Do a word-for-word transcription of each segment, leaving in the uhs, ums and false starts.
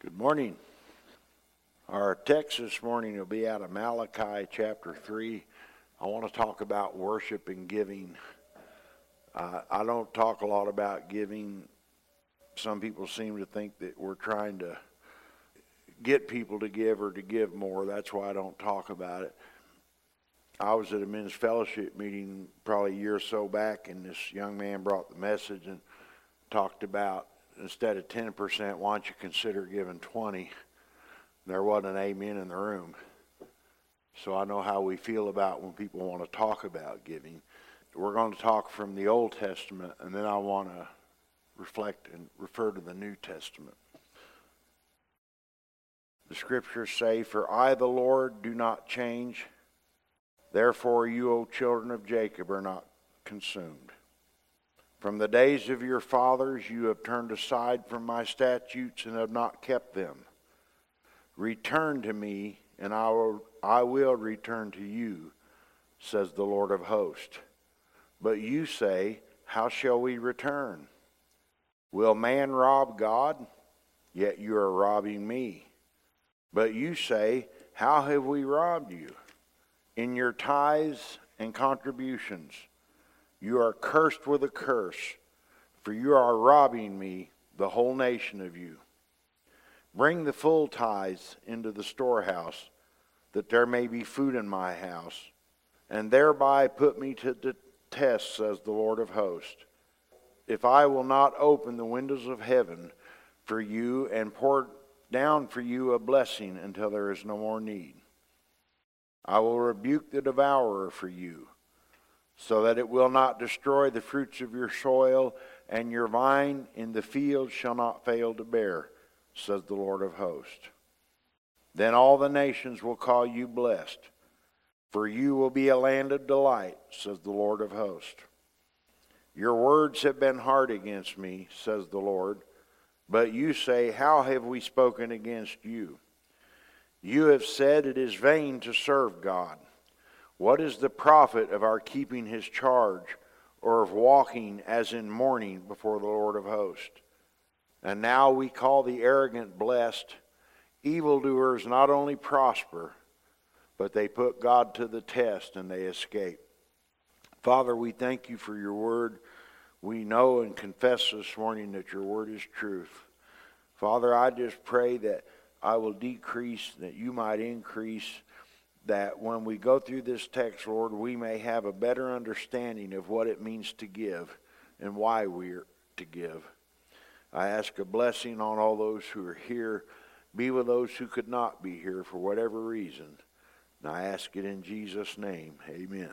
Good morning. Our text this morning will be out of Malachi chapter three. I want to talk about worship and giving. Uh, I don't talk a lot about giving. Some people seem to think that we're trying to get people to give or to give more. That's why I don't talk about it. I was at a men's fellowship meeting probably a year or so back, and this young man brought the message and talked about, instead of ten percent, why don't you consider giving twenty? There wasn't an amen in the room. So I know how we feel about when people want to talk about giving. We're going to talk from the Old Testament, and then I want to reflect and refer to the New Testament. The scriptures say, "For I, the Lord, do not change. Therefore you, O children of Jacob, are not consumed. From the days of your fathers you have turned aside from my statutes and have not kept them. Return to me, and I will, I will return to you, says the Lord of hosts. But you say, how shall we return? Will man rob God? Yet you are robbing me. But you say, how have we robbed you? In your tithes and contributions. You are cursed with a curse, for you are robbing me, the whole nation of you. Bring the full tithes into the storehouse, that there may be food in my house, and thereby put me to the test, says the Lord of hosts. If I will not open the windows of heaven for you and pour down for you a blessing until there is no more need. I will rebuke the devourer for you, so that it will not destroy the fruits of your soil, and your vine in the field shall not fail to bear, says the Lord of hosts. Then all the nations will call you blessed, for you will be a land of delight, says the Lord of hosts. Your words have been hard against me, says the Lord, but you say, how have we spoken against you? You have said it is vain to serve God. What is the profit of our keeping his charge, or of walking as in mourning before the Lord of hosts? And now we call the arrogant blessed. Evildoers not only prosper, but they put God to the test and they escape. Father, we thank you for your word. We know and confess this morning that your word is truth. Father, I just pray that I will decrease, that you might increase, that when we go through this text, Lord, we may have a better understanding of what it means to give and why we're to give. I ask a blessing on all those who are here. Be with those who could not be here for whatever reason. And I ask it in Jesus' name. Amen.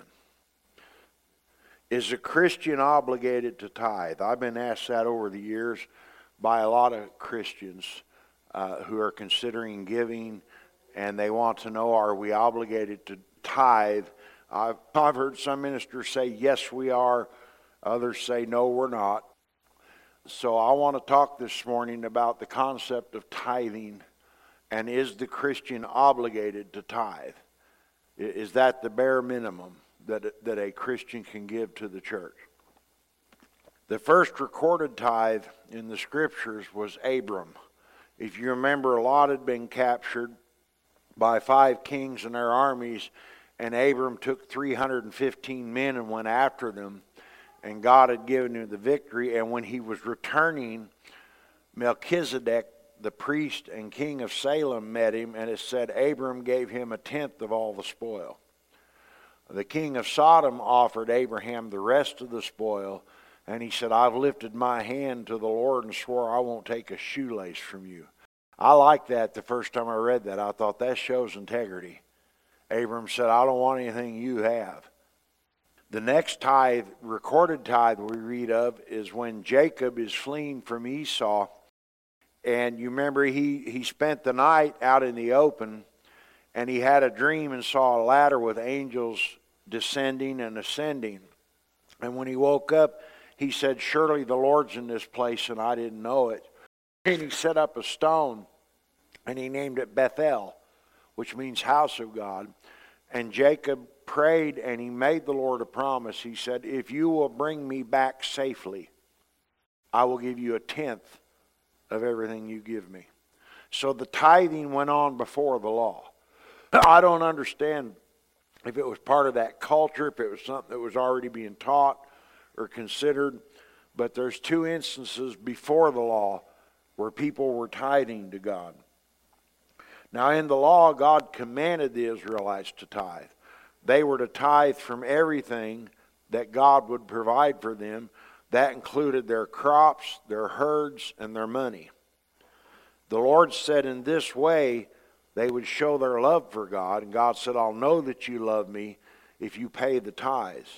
Is a Christian obligated to tithe? I've been asked that over the years by a lot of Christians uh, who are considering giving, and they want to know, are we obligated to tithe? I've, I've heard some ministers say, yes, we are. Others say, no, we're not. So I want to talk this morning about the concept of tithing, and is the Christian obligated to tithe? Is that the bare minimum that, that a Christian can give to the church? The first recorded tithe in the scriptures was Abram. If you remember, Lot had been captured by five kings and their armies, and Abram took three hundred fifteen men and went after them, and God had given him the victory. And when he was returning, Melchizedek, the priest and king of Salem, met him, and it said Abram gave him a tenth of all the spoil. The king of Sodom offered Abraham the rest of the spoil, and he said, I've lifted my hand to the Lord and swore I won't take a shoelace from you. I liked that the first time I read that. I thought that shows integrity. Abram said, I don't want anything you have. The next tithe, recorded tithe we read of, is when Jacob is fleeing from Esau. And you remember he, he spent the night out in the open, and he had a dream and saw a ladder with angels descending and ascending. And when he woke up, he said, surely the Lord's in this place, and I didn't know it. And he set up a stone, and he named it Bethel, which means house of God. And Jacob prayed, and he made the Lord a promise. He said, if you will bring me back safely, I will give you a tenth of everything you give me. So the tithing went on before the law. I don't understand if it was part of that culture, if it was something that was already being taught or considered, but there's two instances before the law where people were tithing to God. Now in the law, God commanded the Israelites to tithe. They were to tithe from everything that God would provide for them. That included their crops, their herds, and their money. The Lord said in this way they would show their love for God. And God said, I'll know that you love me if you pay the tithes.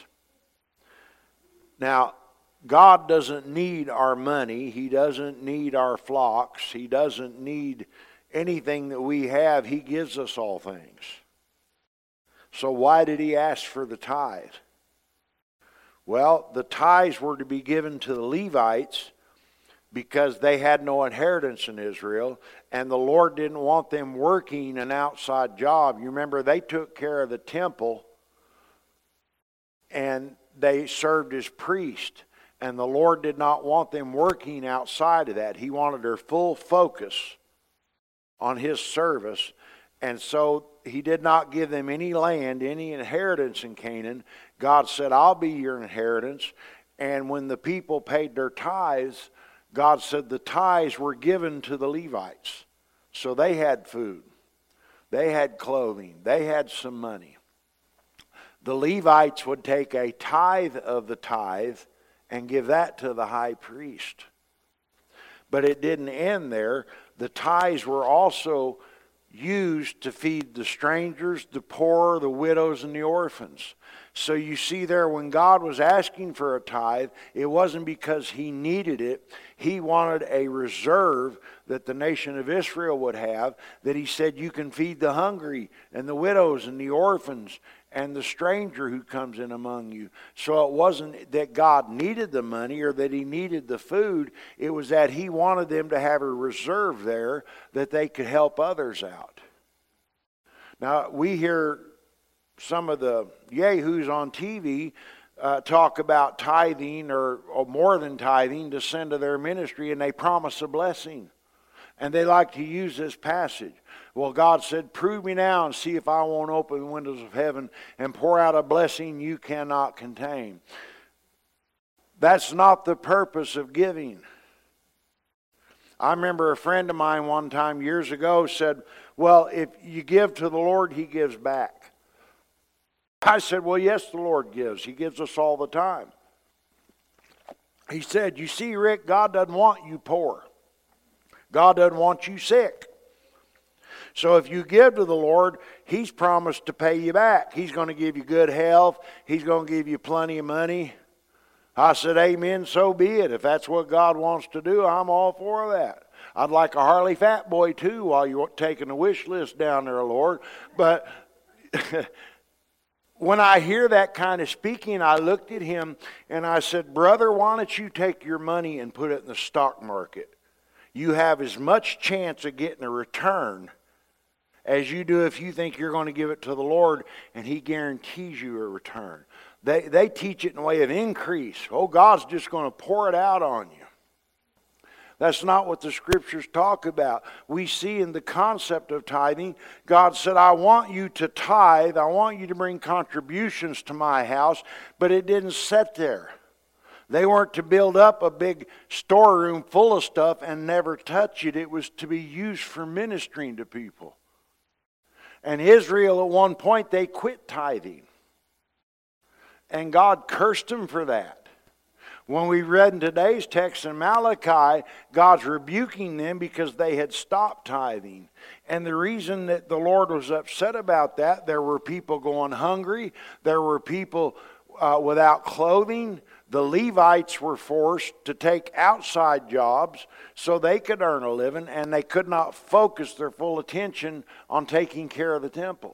Now, God doesn't need our money. He doesn't need our flocks. He doesn't need anything that we have. He gives us all things. So why did he ask for the tithe? Well, the tithes were to be given to the Levites because they had no inheritance in Israel, and the Lord didn't want them working an outside job. You remember, they took care of the temple, and they served as priests, and the Lord did not want them working outside of that. He wanted their full focus on his service, and so he did not give them any land, any inheritance in Canaan. God said, I'll be your inheritance, and when the people paid their tithes, God said the tithes were given to the Levites. So they had food. They had clothing. They had some money. The Levites would take a tithe of the tithe and give that to the high priest. But it didn't end there. The tithes were also used to feed the strangers, the poor, the widows, and the orphans. So you see there, when God was asking for a tithe, it wasn't because he needed it. He wanted a reserve that the nation of Israel would have, that he said you can feed the hungry and the widows and the orphans and the stranger who comes in among you. So it wasn't that God needed the money or that he needed the food. It was that he wanted them to have a reserve there that they could help others out. Now, we hear some of the yahoos on T V uh, talk about tithing or, or more than tithing to send to their ministry, and they promise a blessing. And they like to use this passage. Well, God said, prove me now and see if I won't open the windows of heaven and pour out a blessing you cannot contain. That's not the purpose of giving. I remember a friend of mine one time years ago said, well, if you give to the Lord, he gives back. I said, well, yes, the Lord gives. He gives us all the time. He said, you see, Rick, God doesn't want you poor. God doesn't want you sick. So if you give to the Lord, he's promised to pay you back. He's going to give you good health. He's going to give you plenty of money. I said, amen, so be it. If that's what God wants to do, I'm all for that. I'd like a Harley Fat Boy too while you're taking the wish list down there, Lord. But when I hear that kind of speaking, I looked at him and I said, brother, why don't you take your money and put it in the stock market? You have as much chance of getting a return as you do if you think you're going to give it to the Lord and he guarantees you a return. They, they teach it in a way of increase. Oh, God's just going to pour it out on you. That's not what the scriptures talk about. We see in the concept of tithing, God said, I want you to tithe. I want you to bring contributions to my house. But it didn't sit there. They weren't to build up a big storeroom full of stuff and never touch it. It was to be used for ministering to people. And Israel, at one point, they quit tithing. And God cursed them for that. When we read in today's text in Malachi, God's rebuking them because they had stopped tithing. And the reason that the Lord was upset about that, there were people going hungry. There were people uh, without clothing. The Levites were forced to take outside jobs so they could earn a living, and they could not focus their full attention on taking care of the temple.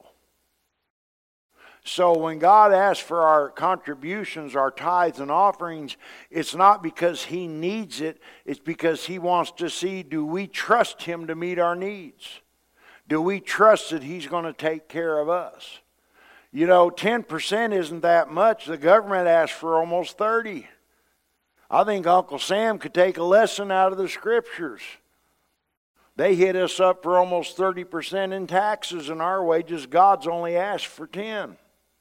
So when God asks for our contributions, our tithes and offerings, it's not because he needs it. It's because he wants to see, do we trust him to meet our needs? Do we trust that he's going to take care of us? You know, ten percent isn't that much. The government asks for almost thirty. I think Uncle Sam could take a lesson out of the scriptures. They hit us up for almost thirty percent in taxes and our wages. God's only asked for ten.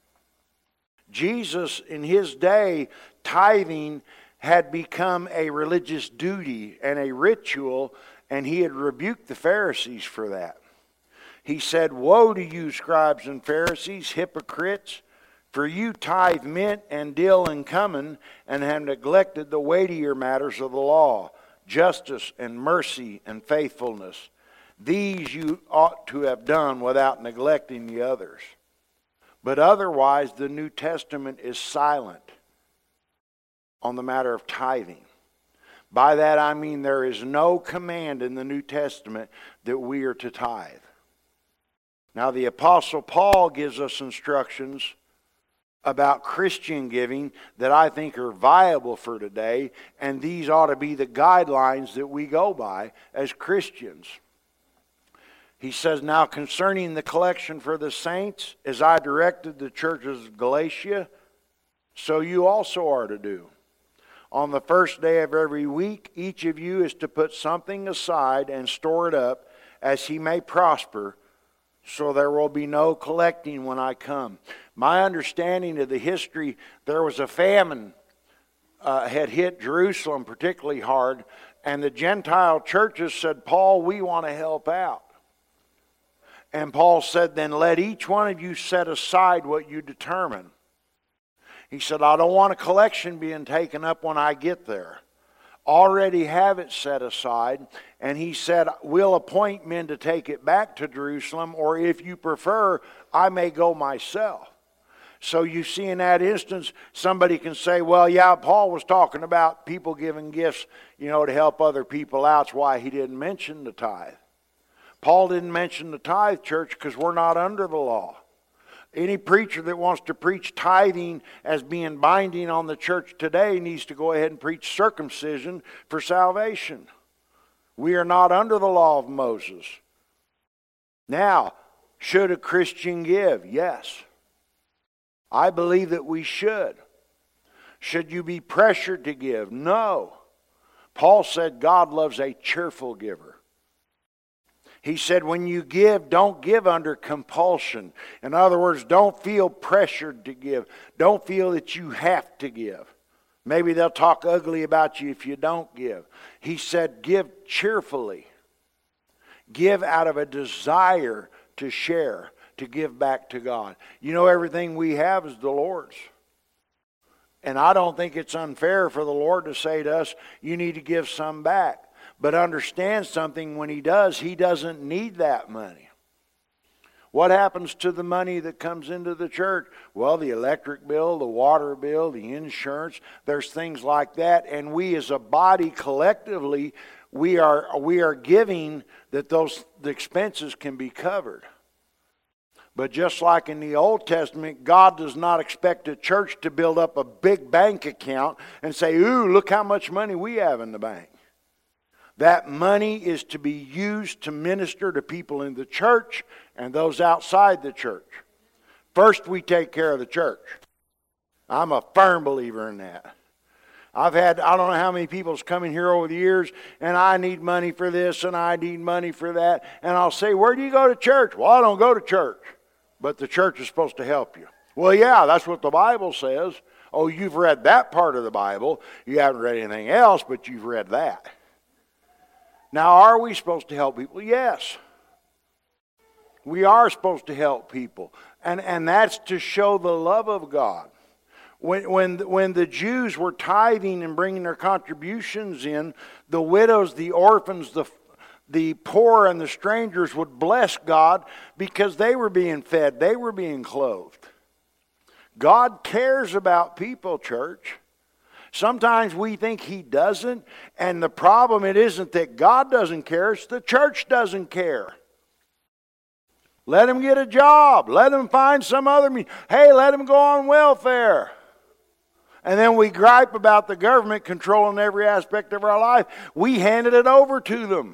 Jesus, in his day, tithing had become a religious duty and a ritual, and he had rebuked the Pharisees for that. He said, "Woe to you, scribes and Pharisees, hypocrites! For you tithe mint and dill and cumin, and have neglected the weightier matters of the law, justice and mercy and faithfulness. These you ought to have done without neglecting the others." But otherwise, the New Testament is silent on the matter of tithing. By that I mean there is no command in the New Testament that we are to tithe. Now the Apostle Paul gives us instructions about Christian giving that I think are viable for today, and these ought to be the guidelines that we go by as Christians. He says, "Now concerning the collection for the saints, as I directed the churches of Galatia, so you also are to do. On the first day of every week, each of you is to put something aside and store it up, as he may prosper, so there will be no collecting when I come." My understanding of the history, there was a famine uh, had hit Jerusalem particularly hard, and the Gentile churches said, "Paul, we want to help out." And Paul said, "Then let each one of you set aside what you determine." He said, "I don't want a collection being taken up when I get there. Already have it set aside." And he said, "We'll appoint men to take it back to Jerusalem, or if you prefer, I may go myself." So you see in that instance, somebody can say, "Well, yeah, Paul was talking about people giving gifts, you know, to help other people out. That's why he didn't mention the tithe." Paul didn't mention the tithe, church, because we're not under the law. Any preacher that wants to preach tithing as being binding on the church today needs to go ahead and preach circumcision for salvation. We are not under the law of Moses. Now, should a Christian give? Yes. I believe that we should. Should you be pressured to give? No. Paul said God loves a cheerful giver. He said, when you give, don't give under compulsion. In other words, don't feel pressured to give. Don't feel that you have to give. Maybe they'll talk ugly about you if you don't give. He said, give cheerfully. Give out of a desire to share, to give back to God. You know, everything we have is the Lord's. And I don't think it's unfair for the Lord to say to us, you need to give some back. But understand something, when He does, He doesn't need that money. What happens to the money that comes into the church? Well, the electric bill, the water bill, the insurance, there's things like that. And we as a body collectively, we are, we are giving that those the expenses can be covered. But just like in the Old Testament, God does not expect a church to build up a big bank account and say, ooh, look how much money we have in the bank. That money is to be used to minister to people in the church and those outside the church. First, we take care of the church. I'm a firm believer in that. I've had, I don't know how many people's come in here over the years, and I need money for this, and I need money for that. And I'll say, where do you go to church? Well, I don't go to church. But the church is supposed to help you. Well, yeah, that's what the Bible says. Oh, you've read that part of the Bible. You haven't read anything else, but you've read that. Now, are we supposed to help people? Yes. We are supposed to help people. And, and that's to show the love of God. When, when, when the Jews were tithing and bringing their contributions in, the widows, the orphans, the, the poor, and the strangers would bless God because they were being fed. They were being clothed. God cares about people, church. Sometimes we think He doesn't, and the problem, it isn't that God doesn't care, it's the church doesn't care. Let him get a job. Let him find some other means. Hey, let him go on welfare. And then we gripe about the government controlling every aspect of our life. We handed it over to them.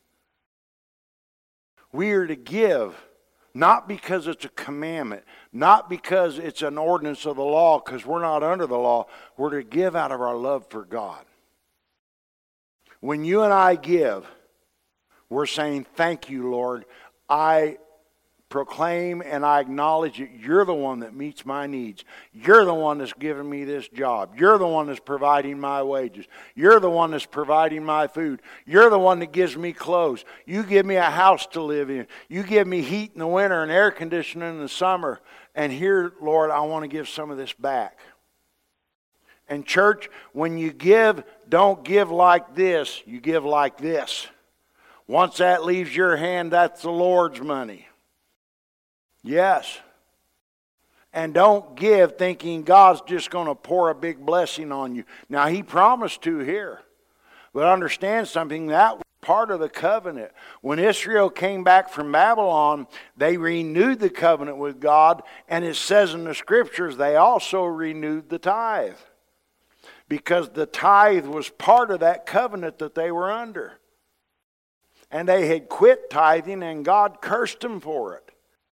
We are to give, not because it's a commandment, not because it's an ordinance of the law, because we're not under the law. We're to give out of our love for God. When you and I give, We're saying, thank you, Lord. I proclaim and I acknowledge that you're the one that meets my needs. You're the one that's giving me this job. You're the one that's providing my wages. You're the one that's providing my food. You're the one that gives me clothes. You give me a house to live in. You give me heat in the winter and air conditioning in the summer. And here, Lord, I want to give some of this back. And church, when you give, don't give like this. You give like this. Once that leaves your hand, that's the Lord's money. Yes. And don't give thinking God's just going to pour a big blessing on you. Now, He promised to here. But understand something, that was part of the covenant. When Israel came back from Babylon, they renewed the covenant with God. And it says in the Scriptures, they also renewed the tithe. Because the tithe was part of that covenant that they were under. And they had quit tithing and God cursed them for it.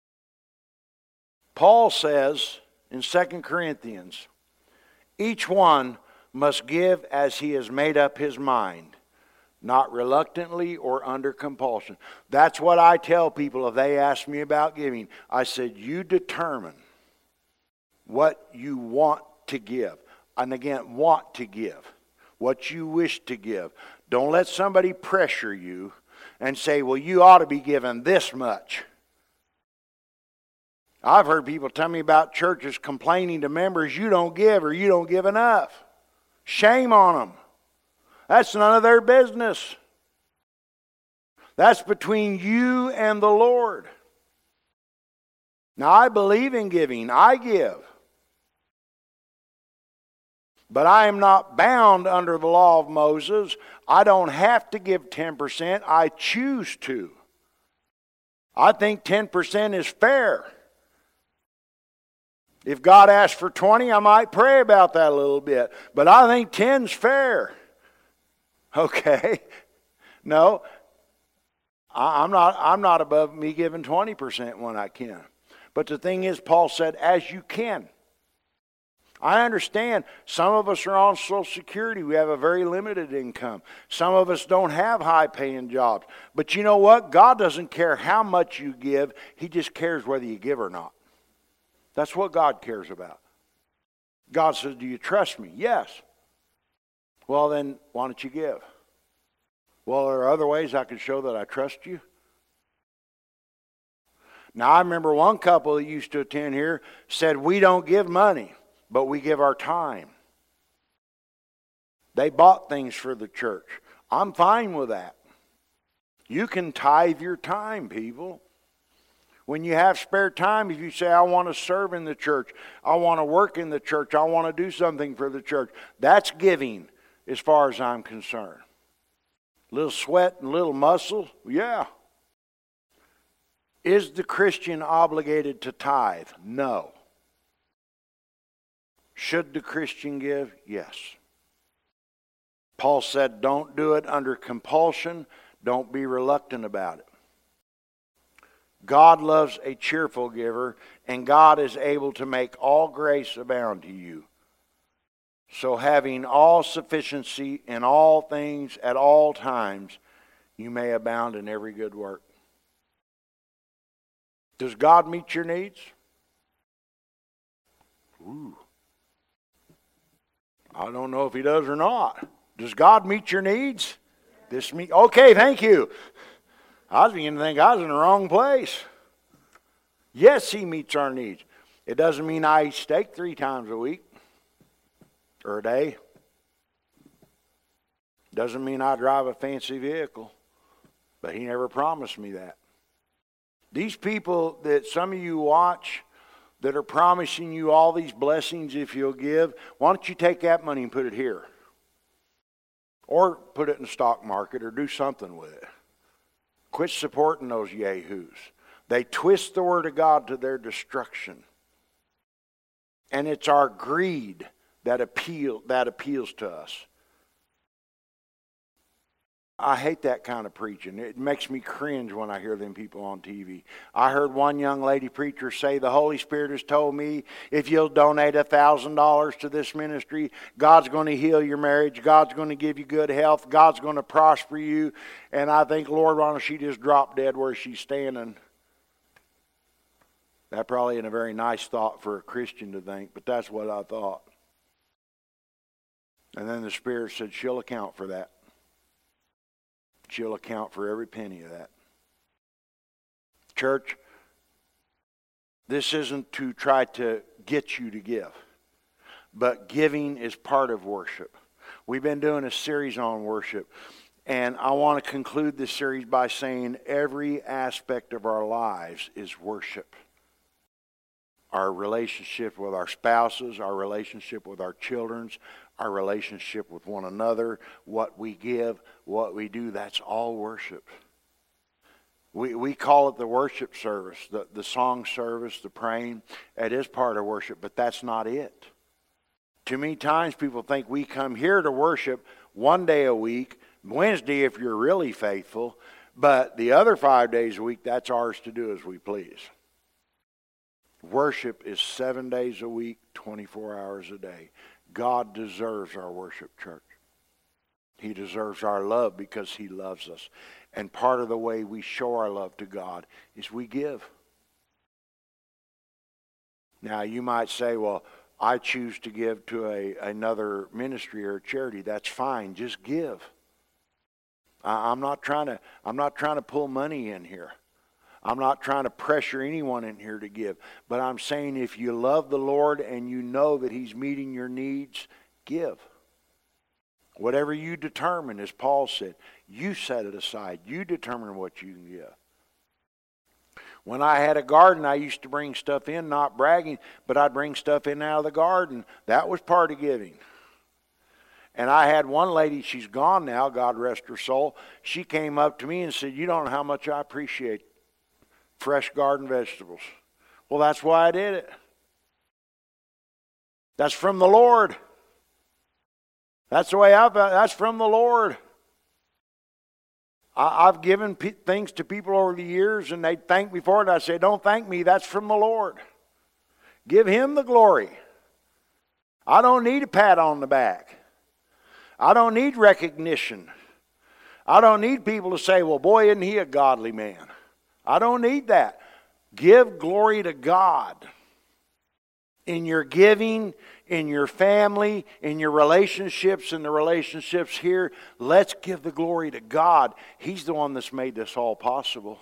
Paul says in Second Corinthians, each one must give as he has made up his mind, not reluctantly or under compulsion. That's what I tell people if they ask me about giving. I said, you determine what you want to give. And again, want to give. What you wish to give. Don't let somebody pressure you and say, well, you ought to be given this much. I've heard people tell me about churches complaining to members, you don't give or you don't give enough. Shame on them. That's none of their business. That's between you and the Lord. Now, I believe in giving. I give. But I am not bound under the law of Moses. I don't have to give ten percent. I choose to. I think ten percent is fair. If God asks for twenty, I might pray about that a little bit. But I think ten's fair. Okay. No. I'm not, I'm not above me giving twenty percent when I can. But the thing is, Paul said, as you can. I understand some of us are on Social Security. We have a very limited income. Some of us don't have high-paying jobs. But you know what? God doesn't care how much you give. He just cares whether you give or not. That's what God cares about. God says, do you trust me? Yes. Well, then, why don't you give? Well, there are other ways I can show that I trust you. Now, I remember one couple that used to attend here said, we don't give money, but we give our time. They bought things for the church. I'm fine with that. You can tithe your time, people. When you have spare time, if you say, I want to serve in the church, I want to work in the church, I want to do something for the church, that's giving as far as I'm concerned. Little sweat and little muscle, yeah. Is the Christian obligated to tithe? No. Should the Christian give? Yes. Paul said, don't do it under compulsion. Don't be reluctant about it. God loves a cheerful giver, and God is able to make all grace abound to you. So having all sufficiency in all things at all times, you may abound in every good work. Does God meet your needs? Ooh. I don't know if He does or not. Does God meet your needs? This meet. Okay, thank you. I was beginning to think I was in the wrong place. Yes, He meets our needs. It doesn't mean I eat steak three times a week or a day. Doesn't mean I drive a fancy vehicle. But He never promised me that. These people that some of you watch that are promising you all these blessings if you'll give, why don't you take that money and put it here? Or put it in the stock market or do something with it. Quit supporting those yahoos. They twist the Word of God to their destruction. And it's our greed that appeal that appeals to us. I hate that kind of preaching. It makes me cringe when I hear them people on T V. I heard one young lady preacher say, the Holy Spirit has told me if you'll donate one thousand dollars to this ministry, God's going to heal your marriage. God's going to give you good health. God's going to prosper you. And I think, Lord, why don't she just drop dead where she's standing? That probably isn't a very nice thought for a Christian to think, but that's what I thought. And then the Spirit said, she'll account for that. She'll account for every penny of that. Church, this isn't to try to get you to give, but giving is part of worship. We've been doing a series on worship, and I want to conclude this series by saying every aspect of our lives is worship. Our relationship with our spouses, our relationship with our children, our relationship with one another, what we give, what we do, that's all worship. We we call it the worship service, the, the song service, the praying. It is part of worship, but that's not it. Too many times people think we come here to worship one day a week, Wednesday if you're really faithful, but the other five days a week, that's ours to do as we please. Worship is seven days a week, twenty-four hours a day. God deserves our worship, church. He deserves our love because He loves us. And part of the way we show our love to God is we give. Now, you might say, well, I choose to give to a, another ministry or charity. That's fine. Just give. I, I'm not trying to, I'm not trying to pull money in here. I'm not trying to pressure anyone in here to give. But I'm saying if you love the Lord and you know that He's meeting your needs, give. Whatever you determine, as Paul said, you set it aside. You determine what you can give. When I had a garden, I used to bring stuff in, not bragging, but I'd bring stuff in out of the garden. That was part of giving. And I had one lady, she's gone now, God rest her soul. She came up to me and said, you don't know how much I appreciate fresh garden vegetables. Well, that's why I did it. That's from the Lord. That's the way I've, that's from the Lord. I, I've given p- things to people over the years and they thank me for it. And I say, don't thank me, that's from the Lord. Give Him the glory. I don't need a pat on the back. I don't need recognition. I don't need people to say, well, boy, isn't he a godly man. I don't need that. Give glory to God. In your giving, in your family, in your relationships, in the relationships here, let's give the glory to God. He's the one that's made this all possible.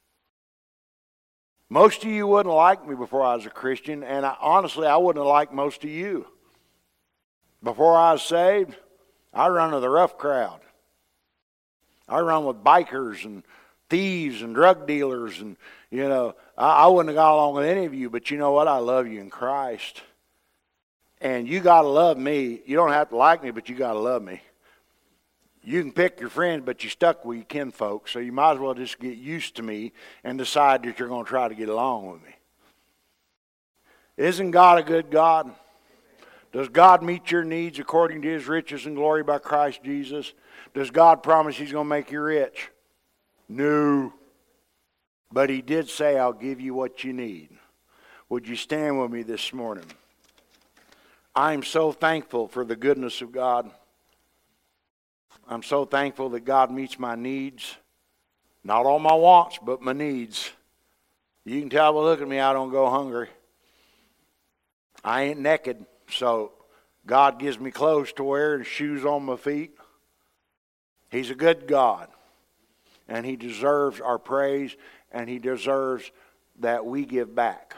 Most of you wouldn't like me before I was a Christian, and I, honestly, I wouldn't have liked most of you. Before I was saved, I run with a rough crowd. I run with bikers and thieves and drug dealers, and you know, I, I wouldn't have got along with any of you, but you know what? I love you in Christ. And you got to love me. You don't have to like me, but you got to love me. You can pick your friends, but you're stuck with your kinfolk, so you might as well just get used to me and decide that you're going to try to get along with me. Isn't God a good God? Does God meet your needs according to His riches and glory by Christ Jesus? Does God promise He's going to make you rich? No. But He did say, I'll give you what you need. Would you stand with me this morning? I'm so thankful for the goodness of God. I'm so thankful that God meets my needs. Not all my wants, but my needs. You can tell by looking at me, I don't go hungry. I ain't naked, so God gives me clothes to wear and shoes on my feet. He's a good God. And He deserves our praise, and He deserves that we give back.